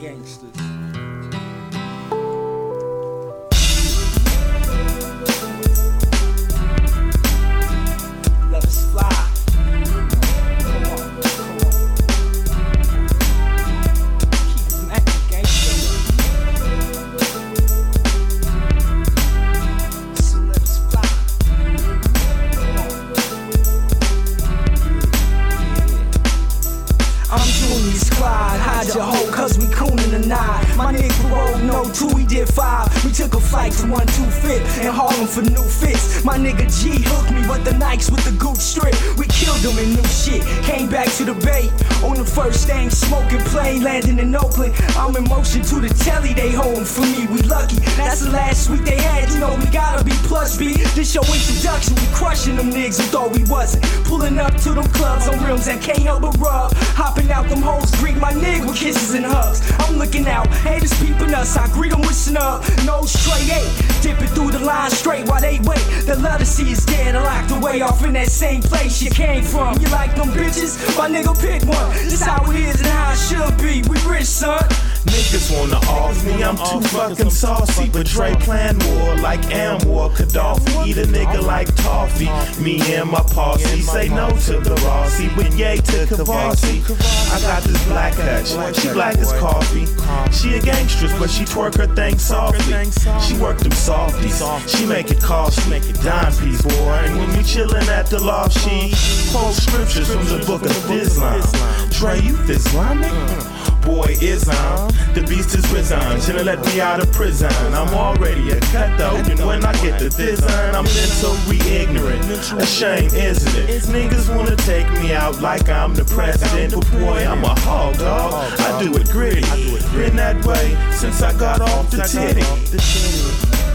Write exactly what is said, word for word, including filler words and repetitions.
gangsters. Love is fly. Come on, come on. Keep it mackin', gangster. So let us fly. Come on. I'm Junius Clyde, hide your hoe cause we coonin' tonight. My nigga rolled no two, we did five. We took a flight to one two fifth and Harlem for new fits. My nigga G hooked me with the Nikes with the Gooch strip. We killed them in new shit, came back to the Bay. On the first thing, smoking plane, landing in Oakland. I'm in motion to the telly, they holding for me, we lucky. That's the last suite they had, you know we gotta be plus B. This your introduction, we crushing them niggas who thought we wasn't. Pulling up to them clubs on rims that can't help but rub. Hopping out them hoes, greet my nigga with kisses and hugs. I'm looking out, haters peeping us, I greet them with snub. No straight eight, dipping through the line straight while they wait. The love to see is dead, locked away off in that same place you came from. You like them bitches? My nigga pick one. This how it is and how it should be. We rich, son. Niggas wanna off me, I'm too fucking saucy. But Dre plan war like Amwar, Gaddafi. Eat a nigga like toffee. Me and my posse say no to the Rossi, but yay to Kavasi. I got this black hatch, she black as coffee. She a gangstress, but she twerk her thing softly. She work them softies, she make it costly. Dime piece, boy. And when we chillin' at the loft, she quote scriptures from the book of Islam. Dre, you Islamic? Boy, Islam, the beast is risen. Should've let me out of prison. I'm already a cutthroat, and when I get to this end, I'm mentally ignorant. A shame, isn't it? Niggas wanna take me out like I'm the president, but boy, I'm a hog dog. I do it gritty. Been that way since I got off the titty.